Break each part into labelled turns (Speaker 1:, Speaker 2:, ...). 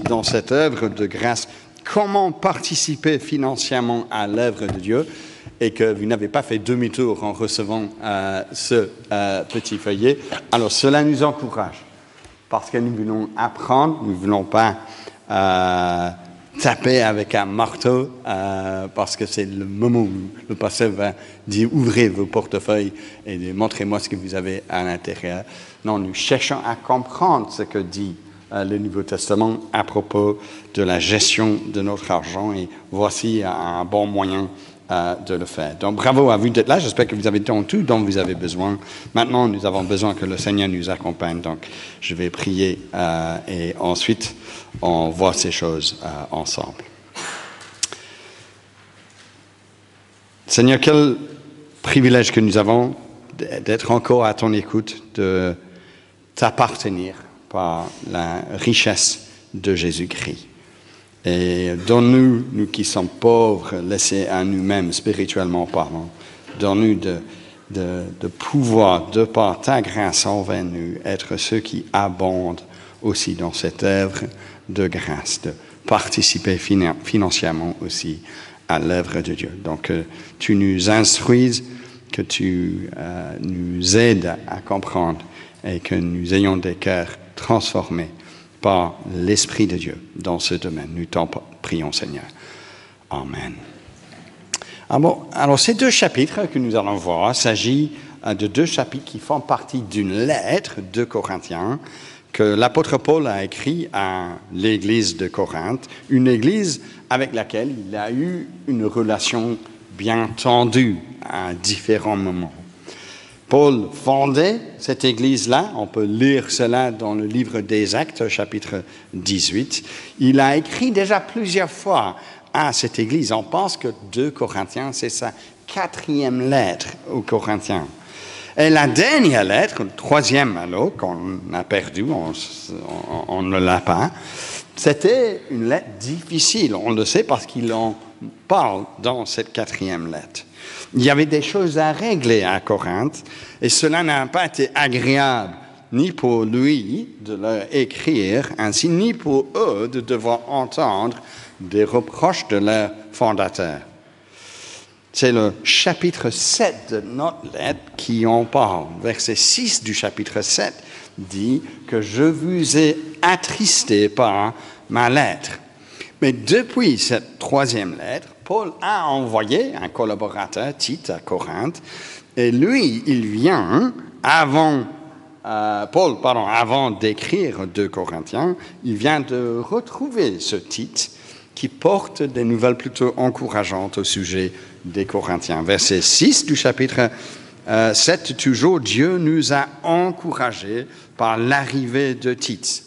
Speaker 1: dans cette œuvre de grâce, comment participer financièrement à l'œuvre de Dieu, et que vous n'avez pas fait demi-tour en recevant ce petit feuillet, alors cela nous encourage. Parce que nous voulons apprendre, nous ne voulons pas taper avec un marteau, parce que c'est le moment où le pasteur va dire ouvrez vos portefeuilles et montrez-moi ce que vous avez à l'intérieur. Non, nous cherchons à comprendre ce que dit le Nouveau Testament à propos de la gestion de notre argent, et voici un bon moyen de le faire. Donc bravo à vous d'être là, j'espère que vous avez tout dont vous avez besoin. Maintenant, nous avons besoin que le Seigneur nous accompagne, donc je vais prier et ensuite on voit ces choses ensemble. Seigneur, quel privilège que nous avons d'être encore à ton écoute, de t'appartenir par la richesse de Jésus-Christ. Et donne-nous, nous qui sommes pauvres, laissés à nous-mêmes, spirituellement parlant, donne-nous de pouvoir, de par ta grâce envers nous, être ceux qui abondent aussi dans cette œuvre de grâce, de participer financièrement aussi à l'œuvre de Dieu. Donc, que tu nous instruises, que tu nous aides à comprendre et que nous ayons des cœurs transformés par l'Esprit de Dieu dans ce domaine. Nous t'en prions, Seigneur. Amen. Alors, ces deux chapitres que nous allons voir, il s'agit de deux chapitres qui font partie d'une lettre de Corinthiens que l'apôtre Paul a écrit à l'église de Corinthe, une église avec laquelle il a eu une relation bien tendue à différents moments. Paul fondait cette église-là, on peut lire cela dans le livre des Actes, chapitre 18. Il a écrit déjà plusieurs fois à cette église. On pense que 2 Corinthiens, c'est sa 4e lettre aux Corinthiens. Et la dernière lettre, la 3e alors, qu'on a perdue, on ne l'a pas, c'était une lettre difficile. On le sait parce qu'il en parle dans cette 4e lettre. Il y avait des choses à régler à Corinthe, et cela n'a pas été agréable ni pour lui de leur écrire ainsi, ni pour eux de devoir entendre des reproches de leur fondateur. C'est le chapitre 7 de notre lettre qui en parle. Verset 6 du chapitre 7 dit que je vous ai attristé par ma lettre. Mais depuis cette 3e lettre, Paul a envoyé un collaborateur, Tite, à Corinthe, et lui, il vient, avant d'écrire 2 Corinthiens, il vient de retrouver ce Tite qui porte des nouvelles plutôt encourageantes au sujet des Corinthiens. Verset 6 du chapitre 7, toujours, Dieu nous a encouragés par l'arrivée de Tite.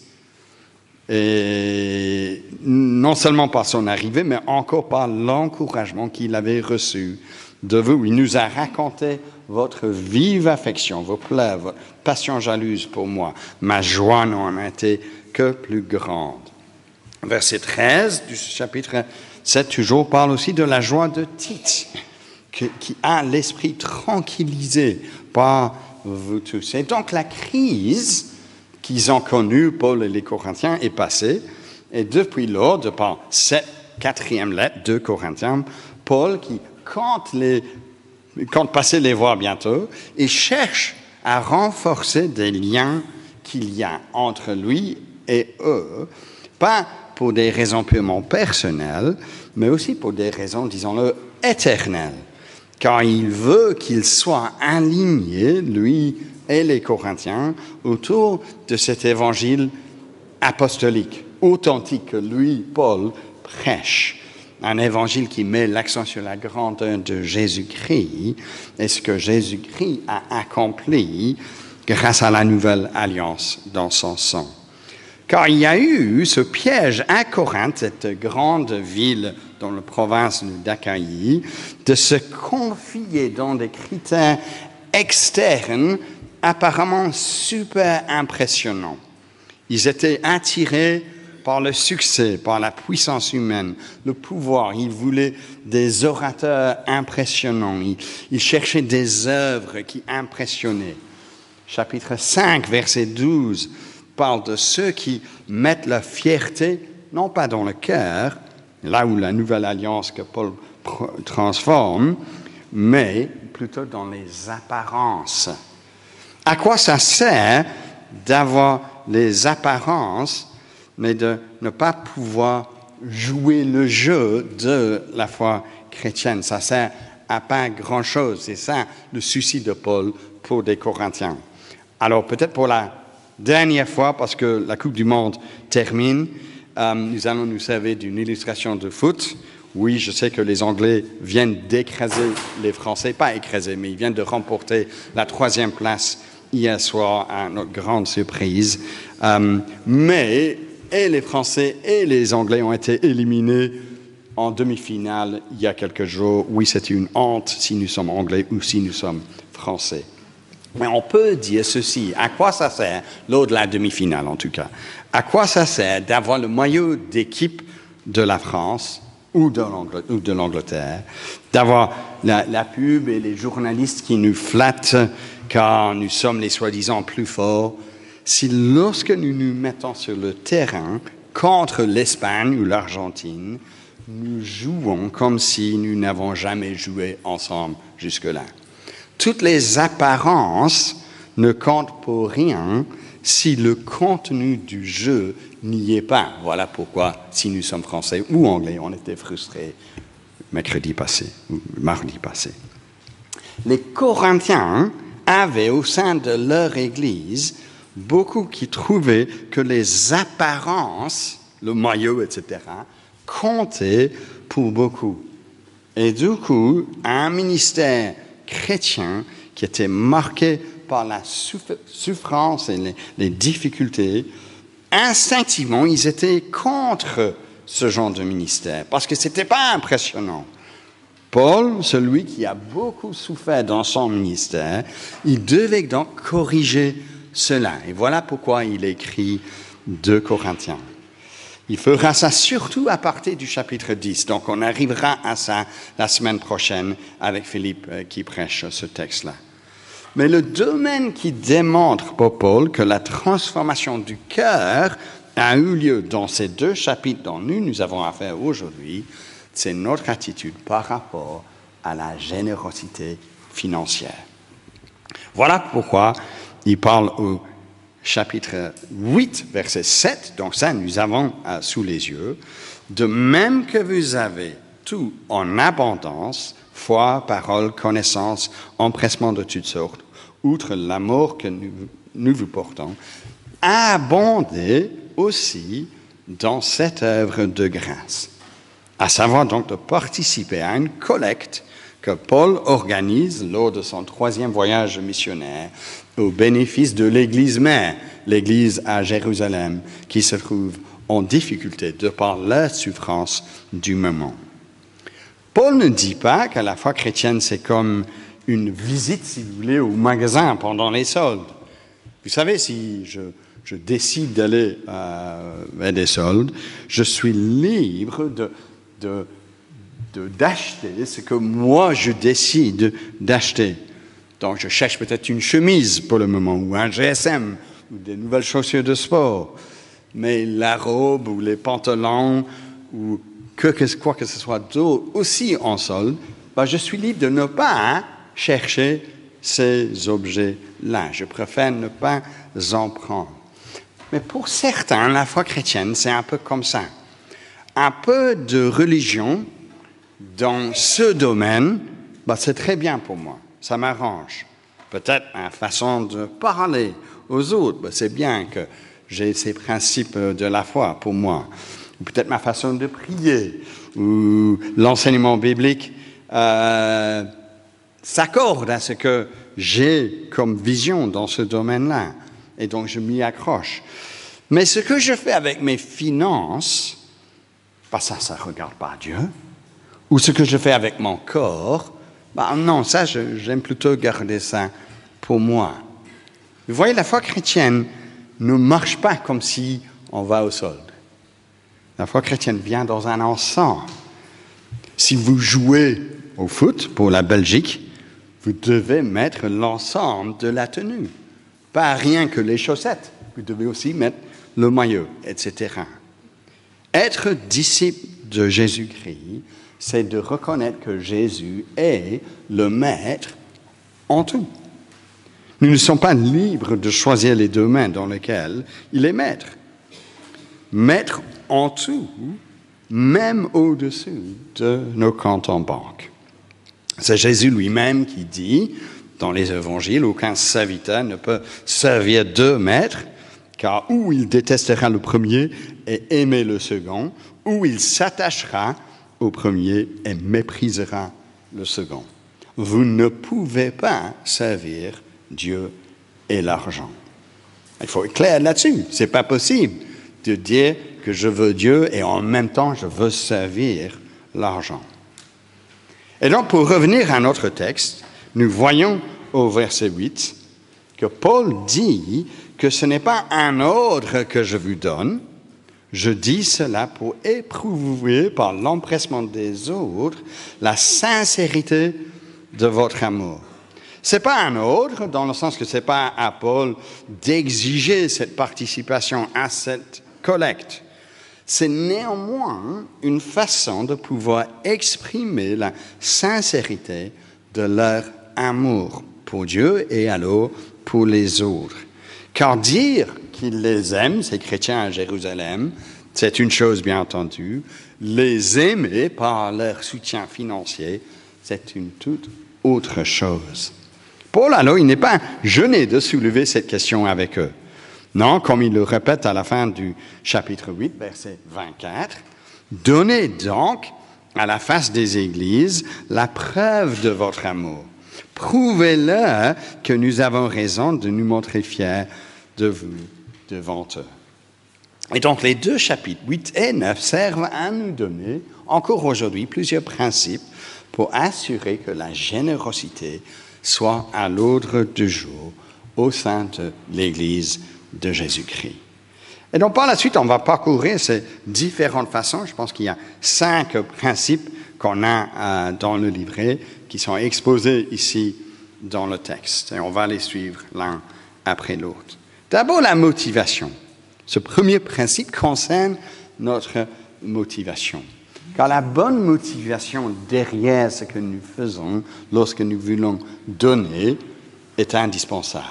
Speaker 1: Et non seulement par son arrivée, mais encore par l'encouragement qu'il avait reçu de vous. Il nous a raconté votre vive affection, vos pleurs, votre passion jalouse pour moi. Ma joie n'en a été que plus grande. Verset 13 du chapitre 7, toujours, parle aussi de la joie de Tite, qui a l'esprit tranquillisé par vous tous. Et donc la crise qu'ils ont connue, Paul et les Corinthiens, est passée. Et depuis lors, de par cette 4e lettre de Corinthiens, Paul, qui compte passer les voir bientôt, et cherche à renforcer des liens qu'il y a entre lui et eux, pas pour des raisons purement personnelles, mais aussi pour des raisons, disons-le, éternelles. Car il veut qu'ils soient alignés, lui et les Corinthiens, autour de cet évangile apostolique, authentique que lui, Paul, prêche. Un évangile qui met l'accent sur la grandeur de Jésus-Christ et ce que Jésus-Christ a accompli grâce à la nouvelle alliance dans son sang. Car il y a eu ce piège à Corinthe, cette grande ville dans la province d'Achaïe, de se confier dans des critères externes apparemment super impressionnants. Ils étaient attirés par le succès, par la puissance humaine, le pouvoir. Ils voulaient des orateurs impressionnants. Ils cherchaient des œuvres qui impressionnaient. Chapitre 5, verset 12, parle de ceux qui mettent leur fierté non pas dans le cœur, là où la nouvelle alliance que Paul transforme, mais plutôt dans les apparences. À quoi ça sert d'avoir les apparences, mais de ne pas pouvoir jouer le jeu de la foi chrétienne? Ça sert à pas grand-chose. C'est ça le souci de Paul pour des Corinthiens. Alors peut-être pour la dernière fois, parce que la Coupe du Monde termine, nous allons nous servir d'une illustration de foot. Oui, je sais que les Anglais viennent d'écraser les Français, pas écraser, mais ils viennent de remporter la 3e place hier soir, à notre grande surprise. Mais et les Français et les Anglais ont été éliminés en demi-finale il y a quelques jours. Oui, c'est une honte si nous sommes Anglais ou si nous sommes Français. Mais on peut dire ceci, à quoi ça sert, lors de la demi-finale en tout cas, à quoi ça sert d'avoir le maillot d'équipe de la France ou de l'Angleterre, d'avoir la pub et les journalistes qui nous flattent car nous sommes les soi-disant plus forts, si lorsque nous nous mettons sur le terrain contre l'Espagne ou l'Argentine, nous jouons comme si nous n'avons jamais joué ensemble jusque-là. Toutes les apparences ne comptent pour rien si le contenu du jeu n'y est pas. Voilà pourquoi, si nous sommes Français ou Anglais, on était frustrés mardi passé. Les Corinthiens avaient au sein de leur Église beaucoup qui trouvaient que les apparences, le maillot, etc., comptaient pour beaucoup. Et du coup, un ministère chrétien qui était marqué par la souffrance et les difficultés, instinctivement, ils étaient contre ce genre de ministère, parce que ce n'était pas impressionnant. Paul, celui qui a beaucoup souffert dans son ministère, il devait donc corriger cela. Et voilà pourquoi il écrit 2 Corinthiens. Il fera ça surtout à partir du chapitre 10. Donc on arrivera à ça la semaine prochaine avec Philippe qui prêche ce texte-là. Mais le domaine qui démontre pour Paul que la transformation du cœur a eu lieu dans ces 2 chapitres dont nous avons affaire aujourd'hui, c'est notre attitude par rapport à la générosité financière. Voilà pourquoi il parle au chapitre 8, verset 7, donc ça nous avons sous les yeux, de même que vous avez tout en abondance, foi, parole, connaissance, empressement de toutes sortes, outre l'amour que nous vous portons, abondez aussi dans cette œuvre de grâce. À savoir donc de participer à une collecte que Paul organise lors de son 3e voyage missionnaire au bénéfice de l'Église mère, l'Église à Jérusalem, qui se trouve en difficulté de par la souffrance du moment. Paul ne dit pas que la foi chrétienne, c'est comme une visite, si vous voulez, au magasin pendant les soldes. Vous savez, si je décide d'aller vers des soldes, je suis libre d'acheter ce que moi je décide d'acheter. Donc je cherche peut-être une chemise pour le moment, ou un GSM, ou des nouvelles chaussures de sport. Mais la robe, ou les pantalons, ou quoi que ce soit d'autre, aussi en solde, je suis libre de ne pas chercher ces objets-là. Je préfère ne pas en prendre. Mais pour certains, la foi chrétienne, c'est un peu comme ça. Un peu de religion dans ce domaine, c'est très bien pour moi, ça m'arrange. Peut-être une façon de parler aux autres, c'est bien que j'ai ces principes de la foi pour moi. Ou peut-être ma façon de prier, ou l'enseignement biblique s'accorde à ce que j'ai comme vision dans ce domaine-là. Et donc je m'y accroche. Mais ce que je fais avec mes finances, ça ne regarde pas Dieu. Ou ce que je fais avec mon corps, non, ça, j'aime plutôt garder ça pour moi. Vous voyez, la foi chrétienne ne marche pas comme si on va au solde. La foi chrétienne vient dans un ensemble. Si vous jouez au foot pour la Belgique, vous devez mettre l'ensemble de la tenue. Pas rien que les chaussettes. Vous devez aussi mettre le maillot, etc. Être disciple de Jésus-Christ, c'est de reconnaître que Jésus est le maître en tout. Nous ne sommes pas libres de choisir les domaines dans lesquels il est maître. Maître en tout, même au-dessus de nos comptes en banque. C'est Jésus lui-même qui dit, dans les évangiles, aucun serviteur ne peut servir deux maîtres, car ou il détestera le premier et aimer le second, ou il s'attachera au premier et méprisera le second. Vous ne pouvez pas servir Dieu et l'argent. Il faut être clair là-dessus. Ce n'est pas possible de dire que je veux Dieu et en même temps je veux servir l'argent. Et donc, pour revenir à notre texte, nous voyons au verset 8 que Paul dit que ce n'est pas un ordre que je vous donne, je dis cela pour éprouver par l'empressement des autres la sincérité de votre amour. Ce n'est pas un ordre, dans le sens que ce n'est pas à Paul d'exiger cette participation à cette collecte. C'est néanmoins une façon de pouvoir exprimer la sincérité de leur amour pour Dieu et alors pour les autres. Car dire qu'ils les aiment, ces chrétiens à Jérusalem, c'est une chose bien entendu. Les aimer par leur soutien financier, c'est une toute autre chose. Paul, alors, il n'est pas gêné de soulever cette question avec eux. Non, comme il le répète à la fin du chapitre 8, verset 24, « Donnez donc à la face des églises la preuve de votre amour. Prouvez-leur que nous avons raison de nous montrer fiers de vous devant eux. » Et donc, les deux chapitres 8 et 9 servent à nous donner, encore aujourd'hui, plusieurs principes pour assurer que la générosité soit à l'ordre du jour au sein de l'Église de Jésus-Christ. Et donc, par la suite, on va parcourir ces différentes façons. Je pense qu'il y a 5 principes qu'on a dans le livret qui sont exposés ici dans le texte. Et on va les suivre l'un après l'autre. D'abord, la motivation. Ce premier principe concerne notre motivation. Car la bonne motivation derrière ce que nous faisons lorsque nous voulons donner est indispensable.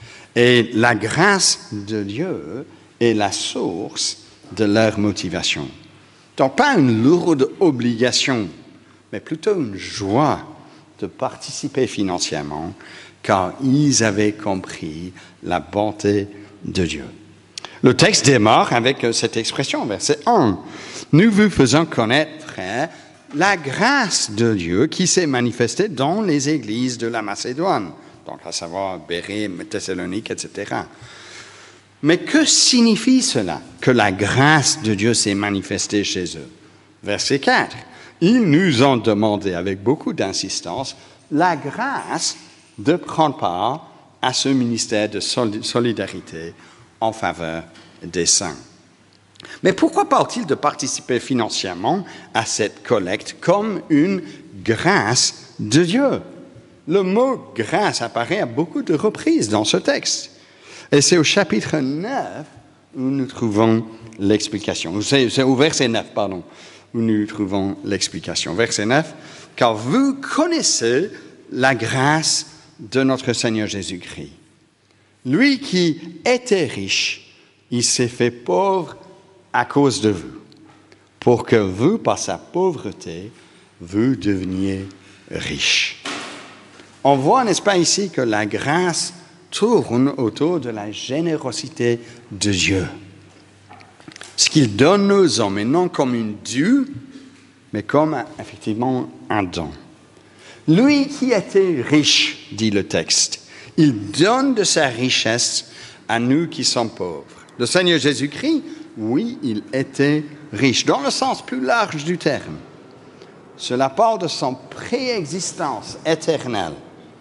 Speaker 1: Et la grâce de Dieu est la source de leur motivation. Donc, pas une lourde obligation, mais plutôt une joie de participer financièrement, car ils avaient compris la bonté de Dieu. Le texte démarre avec cette expression, verset 1. « Nous vous faisons connaître, frères, la grâce de Dieu qui s'est manifestée dans les églises de la Macédoine. » Donc, à savoir Bérée, Thessalonique, etc. Mais que signifie cela, que la grâce de Dieu s'est manifestée chez eux? Verset 4. Ils nous ont demandé avec beaucoup d'insistance la grâce de prendre part à ce ministère de solidarité en faveur des saints. Mais pourquoi parle-t-il de participer financièrement à cette collecte comme une grâce de Dieu? Le mot « grâce » apparaît à beaucoup de reprises dans ce texte. Et c'est au chapitre 9 où nous trouvons l'explication. C'est au verset 9, pardon, où nous trouvons l'explication. Verset 9, « Car vous connaissez la grâce de notre Seigneur Jésus-Christ. Lui qui était riche, il s'est fait pauvre à cause de vous, pour que vous, par sa pauvreté, vous deveniez riches. » On voit, n'est-ce pas, ici que la grâce tourne autour de la générosité de Dieu. Ce qu'il donne aux hommes, et non comme une due, mais comme effectivement un don. Lui qui était riche, dit le texte, il donne de sa richesse à nous qui sommes pauvres. Le Seigneur Jésus-Christ, oui, il était riche, dans le sens plus large du terme. Cela parle de son préexistence éternelle,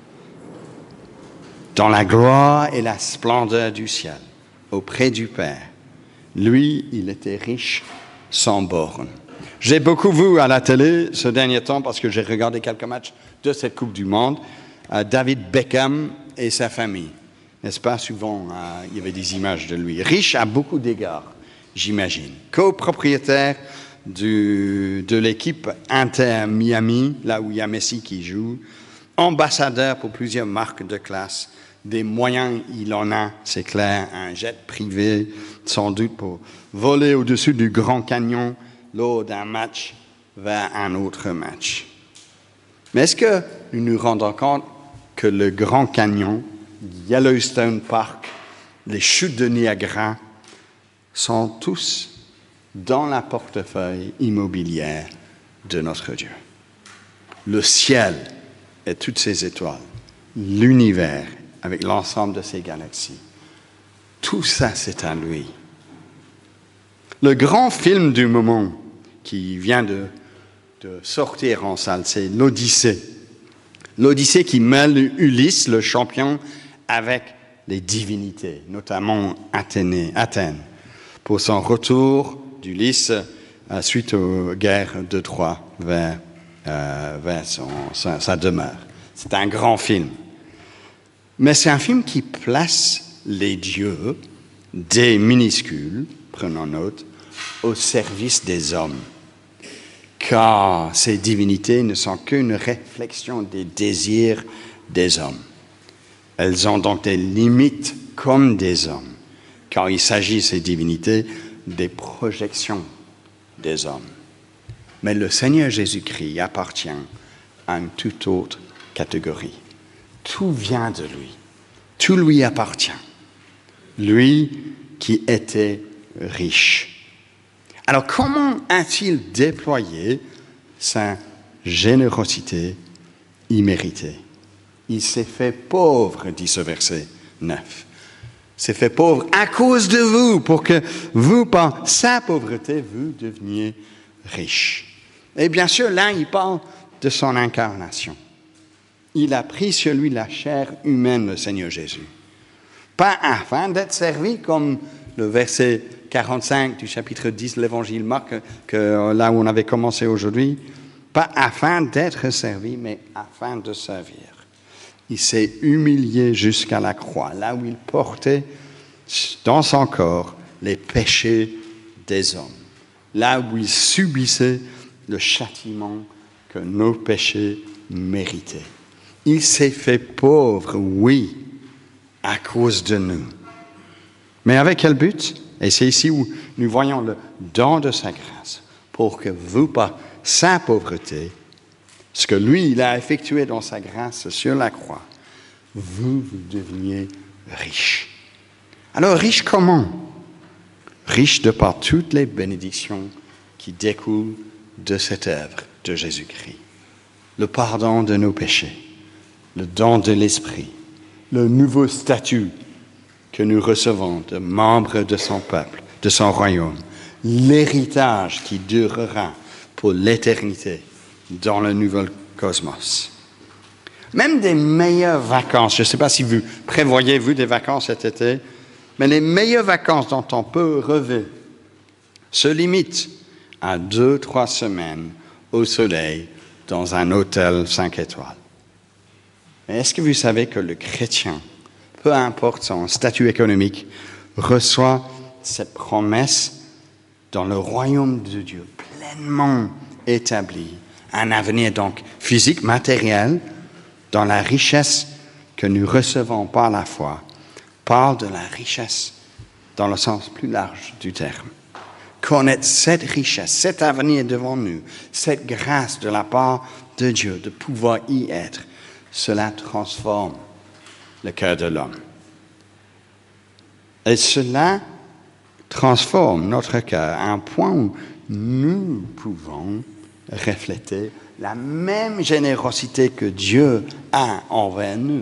Speaker 1: dans la gloire et la splendeur du ciel, auprès du Père. Lui, il était riche sans borne. J'ai beaucoup vu à la télé ce dernier temps, parce que j'ai regardé quelques matchs de cette Coupe du Monde, David Beckham et sa famille. N'est-ce pas? Souvent, il y avait des images de lui. Riche à beaucoup d'égards. j'imagine. Copropriétaire de l'équipe Inter Miami, là où il y a Messi qui joue, ambassadeur pour plusieurs marques de classe, des moyens, il en a, c'est clair, un jet privé, sans doute pour voler au-dessus du Grand Canyon lors d'un match vers un autre match. Mais est-ce que nous nous rendons compte que le Grand Canyon, Yellowstone Park, les chutes de Niagara sont tous dans la portefeuille immobilière de notre Dieu? Le ciel et toutes ses étoiles, l'univers avec l'ensemble de ses galaxies, tout ça c'est à lui. Le grand film du moment qui vient de sortir en salle, c'est l'Odyssée. L'Odyssée qui mêle Ulysse, le champion, avec les divinités, notamment Athènes, pour son retour d'Ulysse suite aux guerres de Troie vers sa demeure. C'est un grand film. Mais c'est un film qui place les dieux, des minuscules, prenons note, au service des hommes. Car ces divinités ne sont qu'une réflexion des désirs des hommes. Elles ont donc des limites comme des hommes, car il s'agit, ces divinités, des projections des hommes. Mais le Seigneur Jésus-Christ appartient à une toute autre catégorie. Tout vient de lui. Tout lui appartient. Lui qui était riche. Alors, comment a-t-il déployé sa générosité imméritée? Il s'est fait pauvre, dit ce verset 9. S'est fait pauvre à cause de vous, pour que vous, par sa pauvreté, vous deveniez riches. Et bien sûr, là, il parle de son incarnation. Il a pris sur lui la chair humaine, le Seigneur Jésus. Pas afin d'être servi, comme le verset 45 du chapitre 10 de l'Évangile Marc, là où on avait commencé aujourd'hui, pas afin d'être servi, mais afin de servir. Il s'est humilié jusqu'à la croix, là où il portait dans son corps les péchés des hommes, là où il subissait le châtiment que nos péchés méritaient. Il s'est fait pauvre, oui, à cause de nous. Mais avec quel but? Et c'est ici où nous voyons le don de sa grâce, pour que vous, par sa pauvreté, ce que lui, il a effectué dans sa grâce sur la croix, vous deveniez riches. Alors, riches comment? Riches de par toutes les bénédictions qui découlent de cette œuvre de Jésus-Christ. Le pardon de nos péchés, le don de l'Esprit, le nouveau statut que nous recevons de membres de son peuple, de son royaume, l'héritage qui durera pour l'éternité dans le nouvel cosmos. Même des meilleures vacances, je ne sais pas si vous prévoyez, vous, des vacances cet été, mais les meilleures vacances dont on peut rêver se limitent à 2-3 semaines au soleil dans un hôtel 5 étoiles. Mais est-ce que vous savez que le chrétien, peu importe son statut économique, reçoit cette promesse dans le royaume de Dieu, pleinement établi, un avenir donc physique, matériel, dans la richesse que nous recevons par la foi, parle de la richesse dans le sens plus large du terme. Connaître cette richesse, cet avenir devant nous, cette grâce de la part de Dieu, de pouvoir y être, cela transforme le cœur de l'homme. Et cela transforme notre cœur à un point où nous pouvons refléter la même générosité que Dieu a envers nous,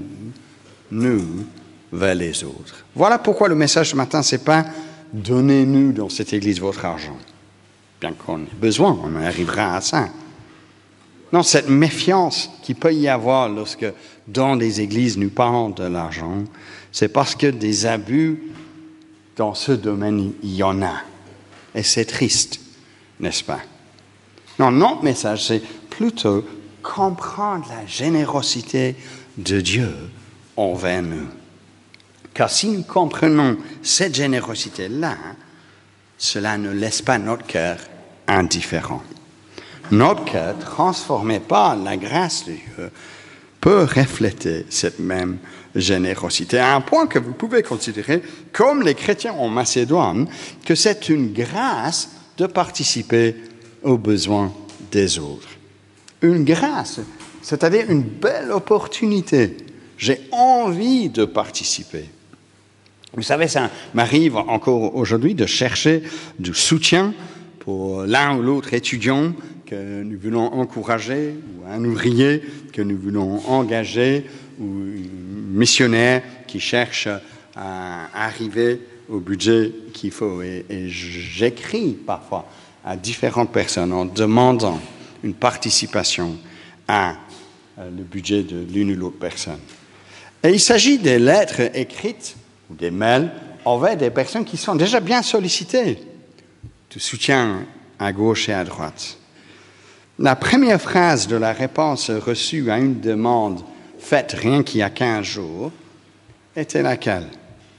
Speaker 1: vers les autres. Voilà pourquoi le message ce matin, c'est pas « Donnez-nous dans cette église votre argent ». Bien qu'on ait besoin, on arrivera à ça. Non, cette méfiance qu'il peut y avoir lorsque dans des églises nous parlons de l'argent, c'est parce que des abus dans ce domaine, il y en a. Et c'est triste, n'est-ce pas? Non, notre message, c'est plutôt comprendre la générosité de Dieu envers nous. Car si nous comprenons cette générosité-là, cela ne laisse pas notre cœur indifférent. Notre cœur, transformé par la grâce de Dieu, peut refléter cette même générosité, à un point que vous pouvez considérer, comme les chrétiens en Macédoine, que c'est une grâce de participer aux besoins des autres. Une grâce, c'est-à-dire une belle opportunité. J'ai envie de participer. Vous savez, ça m'arrive encore aujourd'hui de chercher du soutien pour l'un ou l'autre étudiant que nous voulons encourager, ou un ouvrier que nous voulons engager, ou un missionnaire qui cherche à arriver au budget qu'il faut. Et j'écris parfois à différentes personnes en demandant une participation à le budget de l'une ou l'autre personne. Et il s'agit des lettres écrites ou des mails envers des personnes qui sont déjà bien sollicitées de soutien à gauche et à droite. La première phrase de la réponse reçue à une demande faite rien qu'il y a 15 jours était laquelle?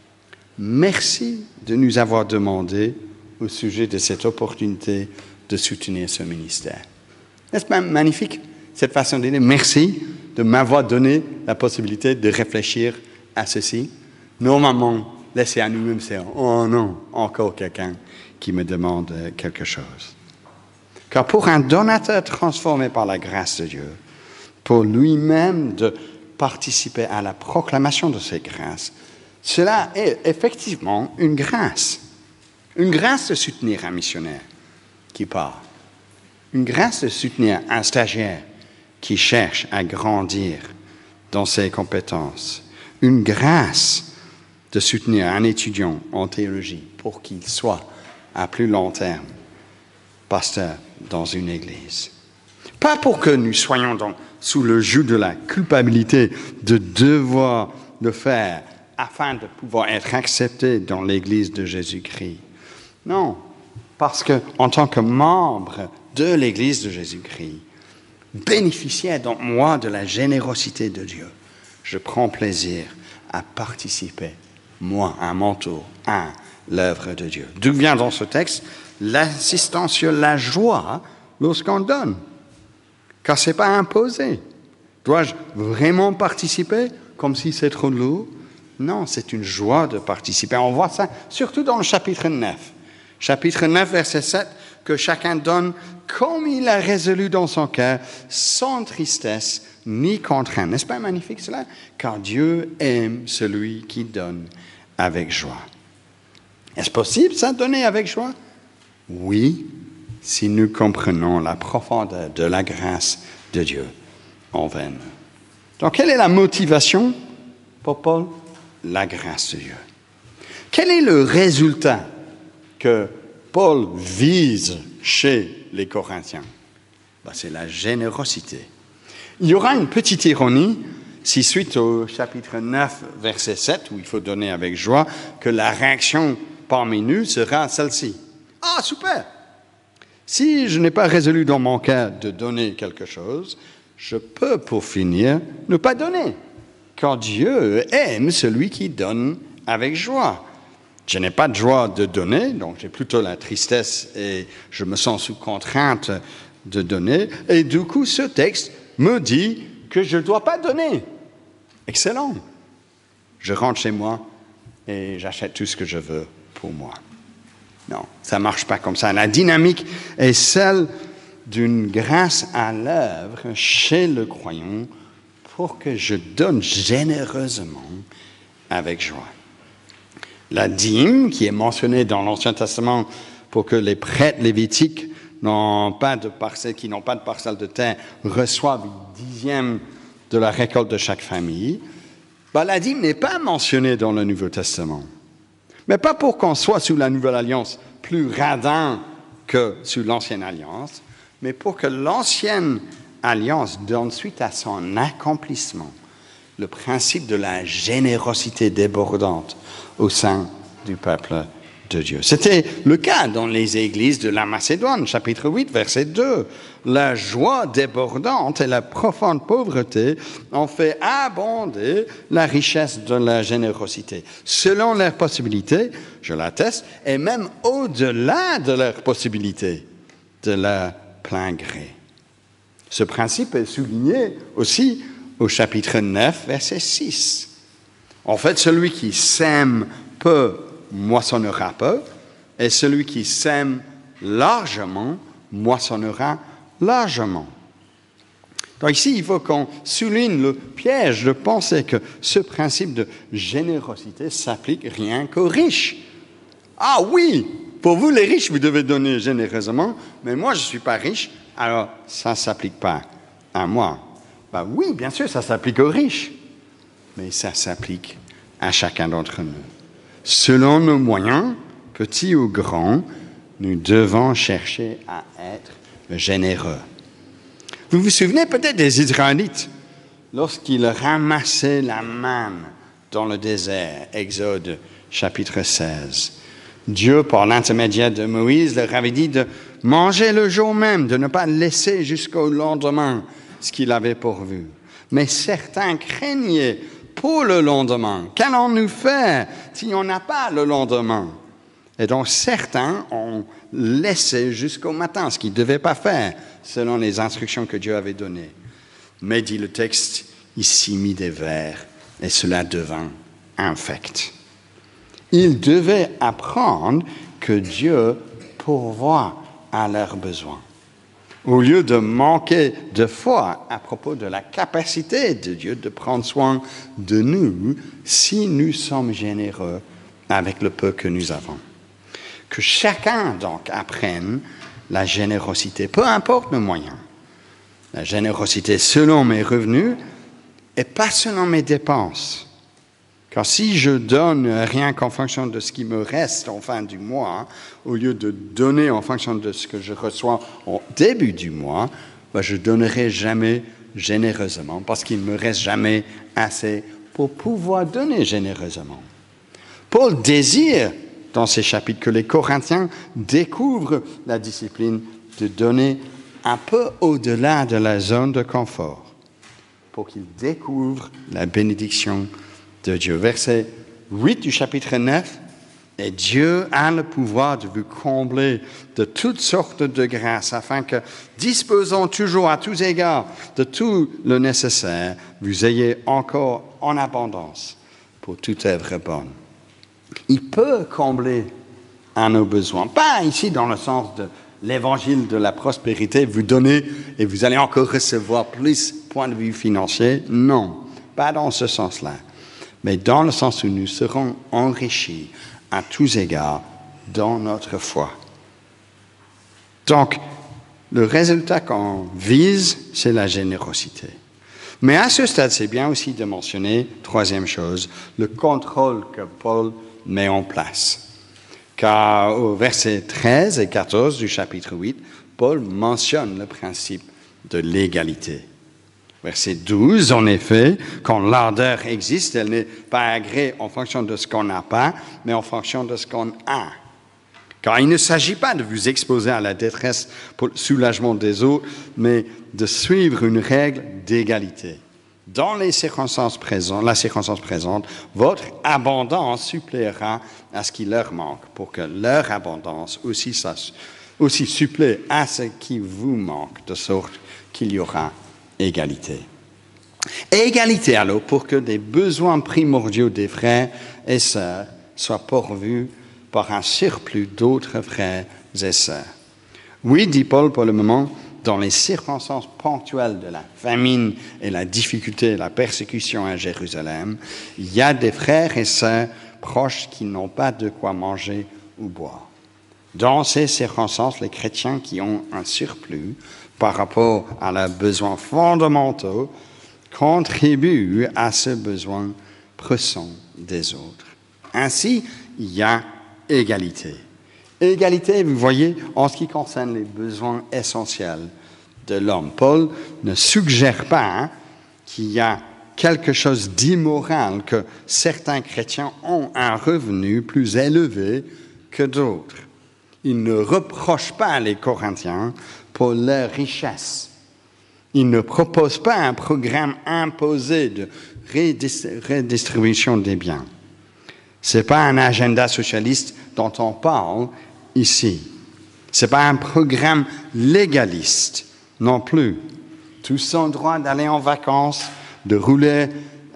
Speaker 1: Merci de nous avoir demandé au sujet de cette opportunité de soutenir ce ministère. N'est-ce pas magnifique, cette façon de dire merci de m'avoir donné la possibilité de réfléchir à ceci? Normalement, laissez à nous-mêmes, c'est « Oh non, encore quelqu'un qui me demande quelque chose. » Car pour un donateur transformé par la grâce de Dieu, pour lui-même de participer à la proclamation de cette grâce, cela est effectivement une grâce. Une grâce de soutenir un missionnaire qui part. Une grâce de soutenir un stagiaire qui cherche à grandir dans ses compétences. Une grâce de soutenir un étudiant en théologie pour qu'il soit à plus long terme pasteur dans une église. Pas pour que nous soyons sous le joug de la culpabilité de devoir le faire afin de pouvoir être acceptés dans l'église de Jésus-Christ. Non, parce qu'en tant que membre de l'église de Jésus-Christ, bénéficiaire donc moi de la générosité de Dieu, je prends plaisir à participer, moi, à mon tour, à l'œuvre de Dieu. D'où vient dans ce texte l'insistance sur la joie lorsqu'on donne? Car ce n'est pas imposé. Dois-je vraiment participer comme si c'est trop lourd? Non, c'est une joie de participer. On voit ça surtout dans le chapitre 9. Chapitre 9, verset 7, que chacun donne comme il a résolu dans son cœur, sans tristesse ni contrainte. N'est-ce pas magnifique cela? Car Dieu aime celui qui donne avec joie. Est-ce possible ça, donner avec joie? Oui, si nous comprenons la profondeur de la grâce de Dieu envers nous. Donc, quelle est la motivation pour Paul? La grâce de Dieu. Quel est le résultat que Paul vise chez les Corinthiens? C'est la générosité. Il y aura une petite ironie si, suite au chapitre 9, verset 7, où il faut donner avec joie, que la réaction parmi nous sera celle-ci. Ah, super! Si je n'ai pas résolu dans mon cœur de donner quelque chose, je peux, pour finir, ne pas donner. Car Dieu aime celui qui donne avec joie. Je n'ai pas de joie de donner, donc j'ai plutôt la tristesse et je me sens sous contrainte de donner. Et du coup, ce texte me dit que je ne dois pas donner. Excellent. Je rentre chez moi et j'achète tout ce que je veux pour moi. Non, ça ne marche pas comme ça. La dynamique est celle d'une grâce à l'œuvre chez le croyant pour que je donne généreusement avec joie. La dîme, qui est mentionnée dans l'Ancien Testament pour que les prêtres lévitiques qui n'ont pas de parcelle de terre reçoivent une dixième de la récolte de chaque famille, la dîme n'est pas mentionnée dans le Nouveau Testament. Mais pas pour qu'on soit sous la Nouvelle Alliance plus radin que sous l'Ancienne Alliance, mais pour que l'Ancienne Alliance donne suite à son accomplissement le principe de la générosité débordante au sein du peuple de Dieu. C'était le cas dans les églises de la Macédoine, chapitre 8, verset 2. La joie débordante et la profonde pauvreté ont fait abonder la richesse de la générosité, selon leurs possibilités, je l'atteste, et même au-delà de leurs possibilités, de leur plein gré. Ce principe est souligné aussi au chapitre 9, verset 6. En fait, celui qui sème peu moissonnera peu, et celui qui sème largement moissonnera largement. Donc ici, il faut qu'on souligne le piège de penser que ce principe de générosité s'applique rien qu'aux riches. Ah oui, pour vous les riches, vous devez donner généreusement, mais moi je ne suis pas riche, alors ça ne s'applique pas à moi. Ben oui, bien sûr, ça s'applique aux riches, mais ça s'applique à chacun d'entre nous. Selon nos moyens, petits ou grands, nous devons chercher à être généreux. Vous vous souvenez peut-être des Israélites, lorsqu'ils ramassaient la manne dans le désert, Exode chapitre 16. Dieu, par l'intermédiaire de Moïse, leur avait dit de manger le jour même, de ne pas laisser jusqu'au lendemain ce qu'il avait pourvu. Mais certains craignaient pour le lendemain. Qu'allons-nous faire si on n'a pas le lendemain? Et donc certains ont laissé jusqu'au matin ce qu'ils ne devaient pas faire selon les instructions que Dieu avait données. Mais, dit le texte, il s'y mit des vers et cela devint infect. Ils devaient apprendre que Dieu pourvoit à leurs besoins. Au lieu de manquer de foi à propos de la capacité de Dieu de prendre soin de nous si nous sommes généreux avec le peu que nous avons. Que chacun donc apprenne la générosité, peu importe nos moyens. La générosité selon mes revenus et pas selon mes dépenses. Car si je donne rien qu'en fonction de ce qui me reste en fin du mois, au lieu de donner en fonction de ce que je reçois au début du mois, je ne donnerai jamais généreusement parce qu'il ne me reste jamais assez pour pouvoir donner généreusement. Paul désire dans ces chapitres que les Corinthiens découvrent la discipline de donner un peu au-delà de la zone de confort pour qu'ils découvrent la bénédiction de Dieu. Verset 8 du chapitre 9, « Et Dieu a le pouvoir de vous combler de toutes sortes de grâces, afin que, disposant toujours à tous égards de tout le nécessaire, vous ayez encore en abondance pour toute œuvre bonne. » Il peut combler à nos besoins. Pas ici dans le sens de l'évangile de la prospérité, vous donnez et vous allez encore recevoir plus, point de vue financier. Non, pas dans ce sens-là. Mais dans le sens où nous serons enrichis à tous égards dans notre foi. Donc, le résultat qu'on vise, c'est la générosité. Mais à ce stade, c'est bien aussi de mentionner, troisième chose, le contrôle que Paul met en place. Car au verset 13 et 14 du chapitre 8, Paul mentionne le principe de l'égalité. Verset 12, en effet, quand l'ardeur existe, elle n'est pas agréée en fonction de ce qu'on n'a pas, mais en fonction de ce qu'on a. Car il ne s'agit pas de vous exposer à la détresse pour le soulagement des autres, mais de suivre une règle d'égalité. Dans les circonstances présentes, la circonstance présente, votre abondance suppléera à ce qui leur manque, pour que leur abondance aussi supplée à ce qui vous manque, de sorte qu'il y aura égalité. Égalité alors pour que les besoins primordiaux des frères et sœurs soient pourvus par un surplus d'autres frères et sœurs. Oui, dit Paul pour le moment, dans les circonstances ponctuelles de la famine et la difficulté, la persécution à Jérusalem, il y a des frères et sœurs proches qui n'ont pas de quoi manger ou boire. Dans ces circonstances, les chrétiens qui ont un surplus par rapport à leurs besoins fondamentaux contribuent à ce besoin pressant des autres. Ainsi, il y a égalité. Égalité, vous voyez, en ce qui concerne les besoins essentiels de l'homme. Paul ne suggère pas qu'il y a quelque chose d'immoral que certains chrétiens ont un revenu plus élevé que d'autres. Il ne reproche pas les Corinthiens pour leur richesse. Il ne propose pas un programme imposé de redistribution des biens. Ce n'est pas un agenda socialiste dont on parle ici. Ce n'est pas un programme légaliste non plus. Tous ont le droit d'aller en vacances, de rouler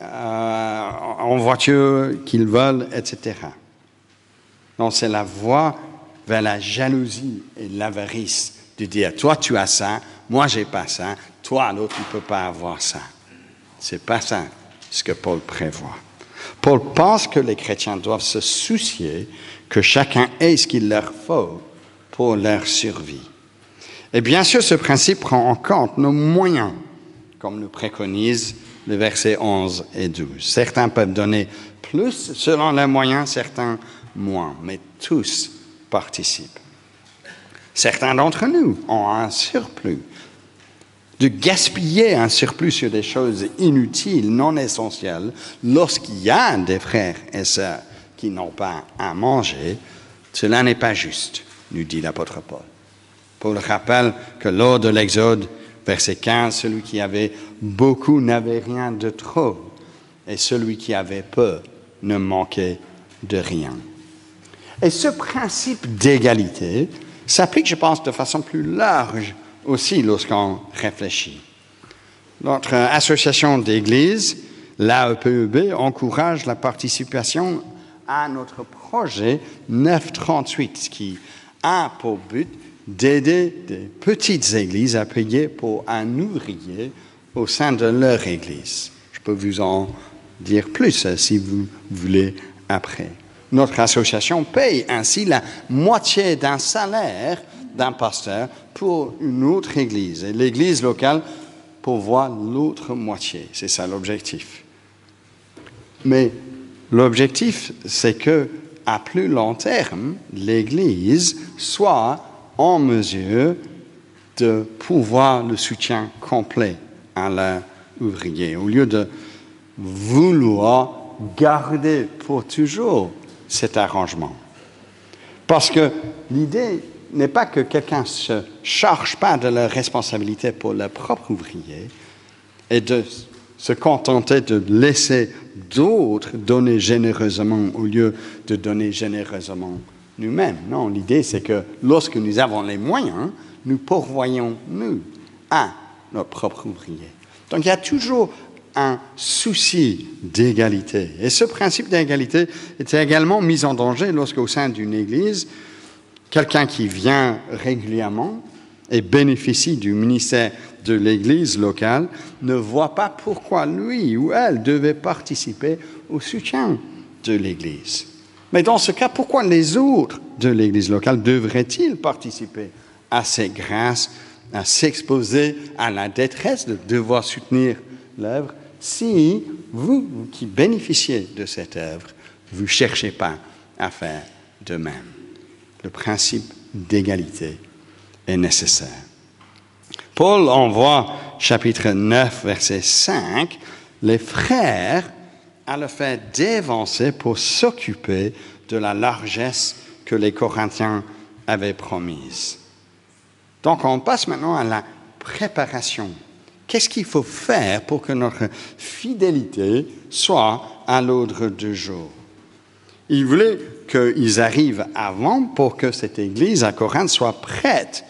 Speaker 1: en voiture qu'ils veulent, etc. Non, c'est la voie vers la jalousie et l'avarice de dire, toi tu as ça, moi j'ai pas ça, toi l'autre tu ne peux pas avoir ça. C'est pas ça ce que Paul prévoit. Paul pense que les chrétiens doivent se soucier que chacun ait ce qu'il leur faut pour leur survie. Et bien sûr, ce principe prend en compte nos moyens, comme nous préconisent les versets 11 et 12. Certains peuvent donner plus selon leurs moyens, certains moins, mais tous participent. Certains d'entre nous ont un surplus. De gaspiller un surplus sur des choses inutiles, non essentielles, lorsqu'il y a des frères et sœurs qui n'ont pas à manger, cela n'est pas juste, nous dit l'apôtre Paul. Paul rappelle que lors de l'Exode, verset 15, celui qui avait beaucoup n'avait rien de trop, et celui qui avait peu ne manquait de rien. Et ce principe d'égalité s'applique, je pense, de façon plus large aussi lorsqu'on réfléchit. Notre association d'églises, l'AEPEB, encourage la participation à notre projet 938 qui a pour but d'aider des petites églises à payer pour un ouvrier au sein de leur église. Je peux vous en dire plus si vous voulez après. Notre association paye ainsi la moitié d'un salaire d'un pasteur pour une autre église. Et l'église locale pourvoit l'autre moitié. C'est ça l'objectif. Mais l'objectif, c'est que à plus long terme, l'église soit en mesure de pouvoir le soutien complet à l'ouvrier, au lieu de vouloir garder pour toujours cet arrangement. Parce que l'idée n'est pas que quelqu'un ne se charge pas de la responsabilité pour leur propre ouvrier et de se contenter de laisser d'autres donner généreusement au lieu de donner généreusement nous-mêmes. Non, l'idée c'est que lorsque nous avons les moyens, nous pourvoyons nous à notre propre ouvrier. Donc il y a toujours un souci d'égalité. Et ce principe d'égalité est également mis en danger lorsqu'au sein d'une église, quelqu'un qui vient régulièrement et bénéficie du ministère de l'église locale ne voit pas pourquoi lui ou elle devait participer au soutien de l'église. Mais dans ce cas, pourquoi les autres de l'église locale devraient-ils participer à ces grâces, à s'exposer à la détresse de devoir soutenir l'œuvre, si vous qui bénéficiez de cette œuvre, vous ne cherchez pas à faire de même? Le principe d'égalité est nécessaire. Paul envoie, chapitre 9, verset 5, les frères à le faire d'avancer pour s'occuper de la largesse que les Corinthiens avaient promise. Donc on passe maintenant à la préparation. Qu'est-ce qu'il faut faire pour que notre fidélité soit à l'ordre du jour? Il voulait qu'ils arrivent avant pour que cette église à Corinthe soit prête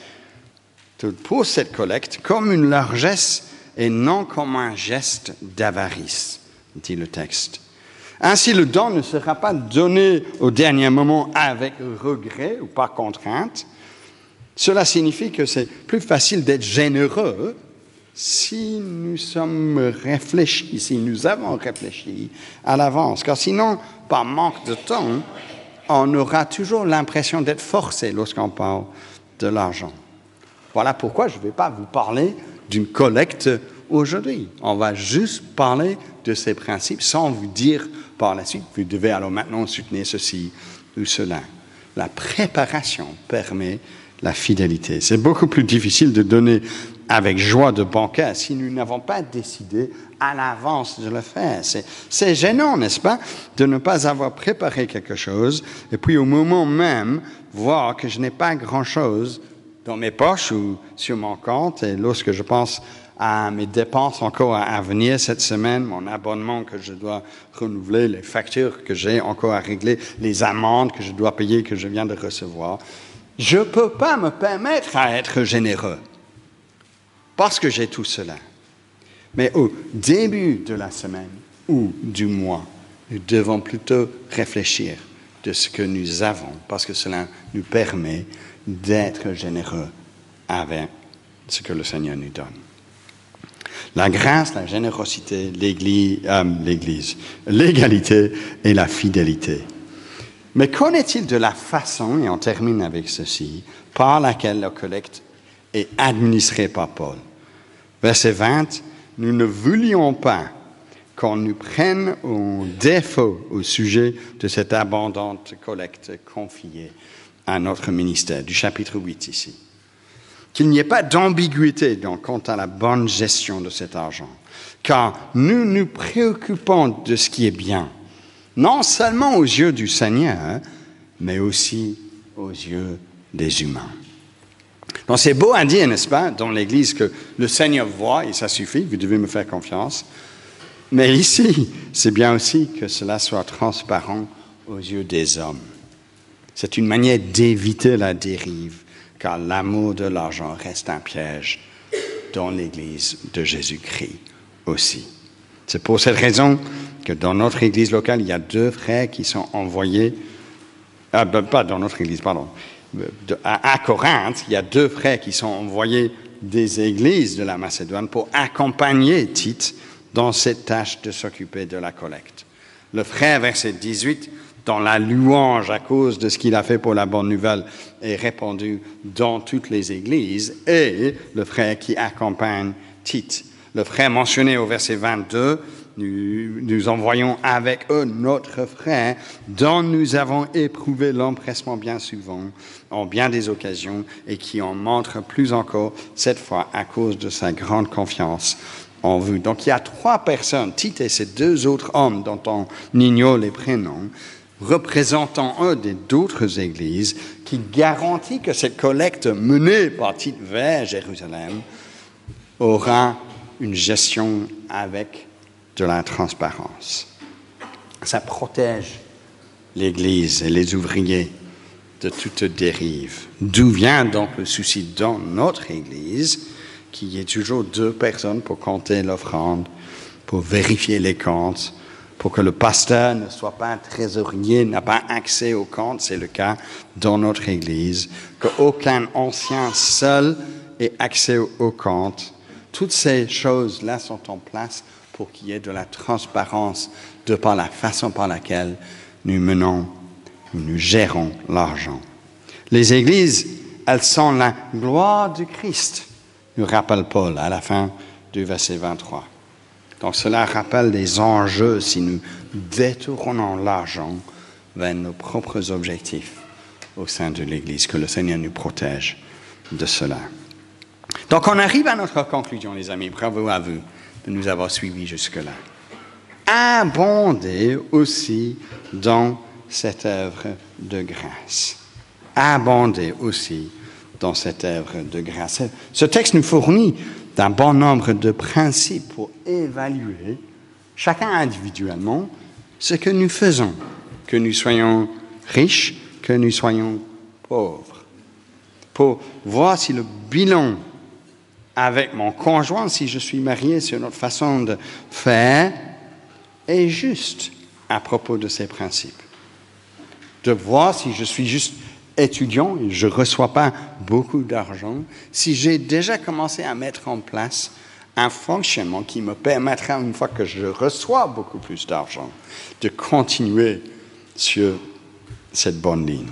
Speaker 1: pour cette collecte comme une largesse et non comme un geste d'avarice, dit le texte. Ainsi, le don ne sera pas donné au dernier moment avec regret ou par contrainte. Cela signifie que c'est plus facile d'être généreux si nous sommes réfléchis, si nous avons réfléchi à l'avance. Car sinon, par manque de temps, on aura toujours l'impression d'être forcé lorsqu'on parle de l'argent. Voilà pourquoi je ne vais pas vous parler d'une collecte aujourd'hui. On va juste parler de ces principes sans vous dire par la suite, vous devez alors maintenant soutenir ceci ou cela. La préparation permet la fidélité. C'est beaucoup plus difficile de donner avec joie de banquet si nous n'avons pas décidé à l'avance de le faire. C'est gênant, n'est-ce pas, de ne pas avoir préparé quelque chose et puis au moment même, voir que je n'ai pas grand-chose dans mes poches ou sur mon compte. Et lorsque je pense à mes dépenses encore à venir cette semaine, mon abonnement que je dois renouveler, les factures que j'ai encore à régler, les amendes que je dois payer, que je viens de recevoir, je ne peux pas me permettre à être généreux parce que j'ai tout cela. Mais au début de la semaine ou du mois, nous devons plutôt réfléchir de ce que nous avons parce que cela nous permet d'être généreux avec ce que le Seigneur nous donne. La grâce, la générosité, l'égalité et la fidélité. Mais qu'en est-il de la façon, et on termine avec ceci, par laquelle la collecte est administrée par Paul? Verset 20, nous ne voulions pas qu'on nous prenne au défaut au sujet de cette abondante collecte confiée à notre ministère, du chapitre 8 ici. Qu'il n'y ait pas d'ambiguïté quant à la bonne gestion de cet argent, car nous nous préoccupons de ce qui est bien, non seulement aux yeux du Seigneur, mais aussi aux yeux des humains. Donc c'est beau à dire, n'est-ce pas, dans l'Église que le Seigneur voit, et ça suffit, vous devez me faire confiance. Mais ici, c'est bien aussi que cela soit transparent aux yeux des hommes. C'est une manière d'éviter la dérive, car l'amour de l'argent reste un piège dans l'Église de Jésus-Christ aussi. C'est pour cette raison que dans notre Église locale, il y a 2 frères qui sont envoyés, pas dans notre Église, pardon, à Corinthe, il y a 2 frères qui sont envoyés des églises de la Macédoine pour accompagner Tite dans cette tâche de s'occuper de la collecte. Le frère, verset 18, dans la louange à cause de ce qu'il a fait pour la bonne nouvelle, est répandu dans toutes les églises, et le frère qui accompagne Tite. Le frère mentionné au verset 22, nous envoyons avec eux notre frère dont nous avons éprouvé l'empressement bien souvent, en bien des occasions, et qui en montre plus encore cette fois à cause de sa grande confiance en vous. Donc il y a 3 personnes, Tite et ces 2 autres hommes dont on ignore les prénoms, représentant eux d'autres églises, qui garantit que cette collecte menée par Tite vers Jérusalem aura une gestion avec de la transparence. Ça protège l'Église et les ouvriers de toute dérive. D'où vient donc le souci dans notre Église qu'il y ait toujours 2 personnes pour compter l'offrande, pour vérifier les comptes, pour que le pasteur ne soit pas trésorier, n'a pas accès aux comptes, c'est le cas dans notre Église, qu'aucun ancien seul ait accès aux comptes. Toutes ces choses-là sont en place pour qu'il y ait de la transparence de par la façon par laquelle nous gérons l'argent. Les églises, elles sont la gloire du Christ, nous rappelle Paul à la fin du verset 23. Donc cela rappelle des enjeux si nous détournons l'argent vers nos propres objectifs au sein de l'Église, que le Seigneur nous protège de cela. Donc on arrive à notre conclusion, les amis. Bravo à vous de nous avoir suivis jusque-là. Abondez aussi dans cette œuvre de grâce. Abondez aussi dans cette œuvre de grâce. Ce texte nous fournit d'un bon nombre de principes pour évaluer, chacun individuellement, ce que nous faisons, que nous soyons riches, que nous soyons pauvres, pour voir si le bilan avec mon conjoint, si je suis marié, sur notre façon de faire, est juste à propos de ces principes. De voir si je suis juste étudiant et je ne reçois pas beaucoup d'argent, si j'ai déjà commencé à mettre en place un fonctionnement qui me permettra, une fois que je reçois beaucoup plus d'argent, de continuer sur cette bonne ligne.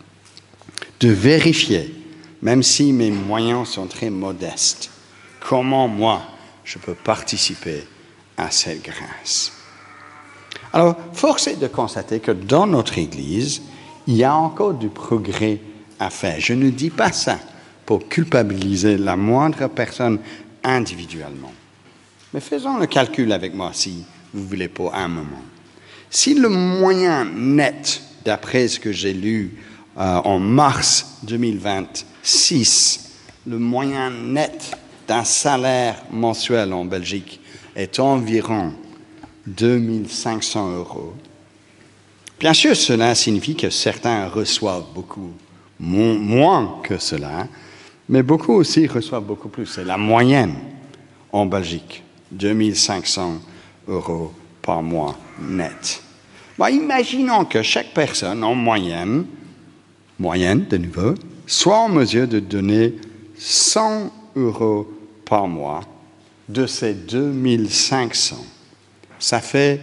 Speaker 1: De vérifier, même si mes moyens sont très modestes, comment moi, je peux participer à cette grâce. Alors, force est de constater que dans notre Église, il y a encore du progrès à faire. Je ne dis pas ça pour culpabiliser la moindre personne individuellement. Mais faisons le calcul avec moi, si vous voulez, pour un moment. Si le moyen net, d'après ce que j'ai lu en mars 2026, le moyen net d'un salaire mensuel en Belgique est environ 2 500 €. Bien sûr, cela signifie que certains reçoivent beaucoup moins que cela, mais beaucoup aussi reçoivent beaucoup plus. C'est la moyenne en Belgique, 2 500 € par mois net. Bon, imaginons que chaque personne, en moyenne de nouveau, soit en mesure de donner 100 € par mois de ces 2 500. Ça fait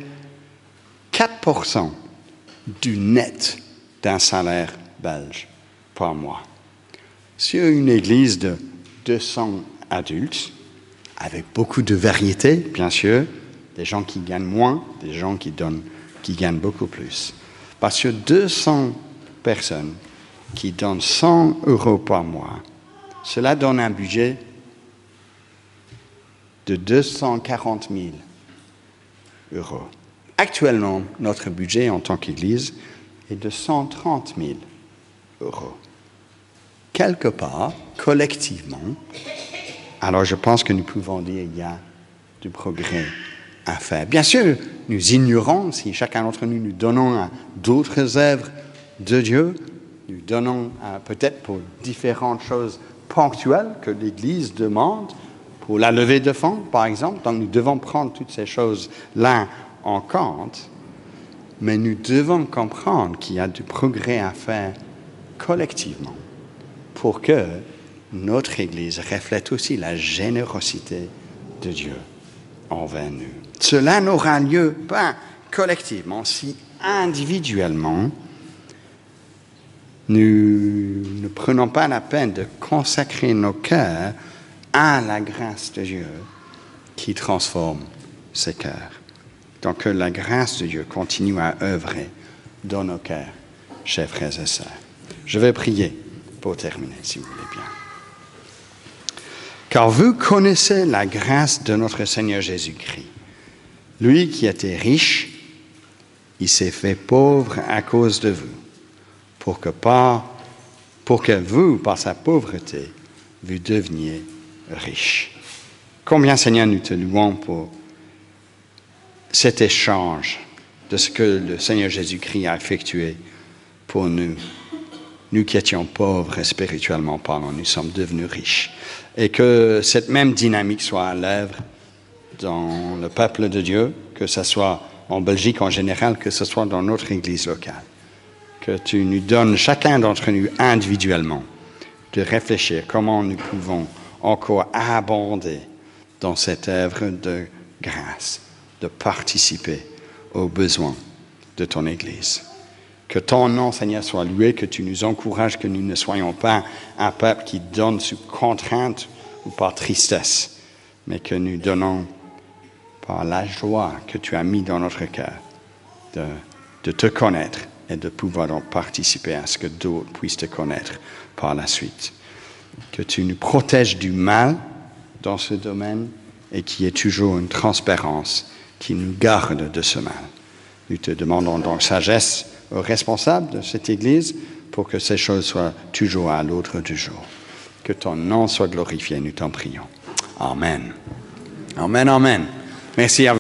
Speaker 1: 4% du net d'un salaire belge par mois. Sur une église de 200 adultes, avec beaucoup de variété, bien sûr, des gens qui gagnent moins, des gens qui gagnent beaucoup plus. Parce que 200 personnes qui donnent 100 € par mois, cela donne un budget de 240 000 €. Actuellement, notre budget en tant qu'Église est de 130 000 €. Quelque part, collectivement, alors je pense que nous pouvons dire qu'il y a du progrès à faire. Bien sûr, nous ignorons, si chacun d'entre nous donnons à d'autres œuvres de Dieu, nous donnons peut-être pour différentes choses ponctuelles que l'Église demande, pour la levée de fonds, par exemple. Donc nous devons prendre toutes ces choses-là en compte, mais nous devons comprendre qu'il y a du progrès à faire collectivement pour que notre Église reflète aussi la générosité de Dieu envers nous. Cela n'aura lieu pas collectivement si individuellement nous ne prenons pas la peine de consacrer nos cœurs à la grâce de Dieu qui transforme ces cœurs. Donc que la grâce de Dieu continue à œuvrer dans nos cœurs, chers frères et sœurs. Je vais prier pour terminer, si vous voulez bien. Car vous connaissez la grâce de notre Seigneur Jésus-Christ. Lui qui était riche, il s'est fait pauvre à cause de vous, pour que vous, par sa pauvreté, vous deveniez riche. Combien, Seigneur, nous te louons pour cet échange de ce que le Seigneur Jésus-Christ a effectué pour nous. Nous qui étions pauvres spirituellement parlant, nous sommes devenus riches. Et que cette même dynamique soit à l'œuvre dans le peuple de Dieu, que ce soit en Belgique en général, que ce soit dans notre Église locale. Que tu nous donnes, chacun d'entre nous individuellement, de réfléchir comment nous pouvons encore abonder dans cette œuvre de grâce, de participer aux besoins de ton Église. Que ton nom, Seigneur, soit loué, que tu nous encourages, que nous ne soyons pas un peuple qui donne sous contrainte ou par tristesse, mais que nous donnons par la joie que tu as mis dans notre cœur de te connaître et de pouvoir donc participer à ce que d'autres puissent te connaître par la suite. Que tu nous protèges du mal dans ce domaine et qu'il y ait toujours une transparence qui nous garde de ce mal. Nous te demandons donc sagesse aux responsables de cette Église pour que ces choses soient toujours à l'ordre du jour. Que ton nom soit glorifié, nous t'en prions. Amen. Amen, amen. Merci à vous.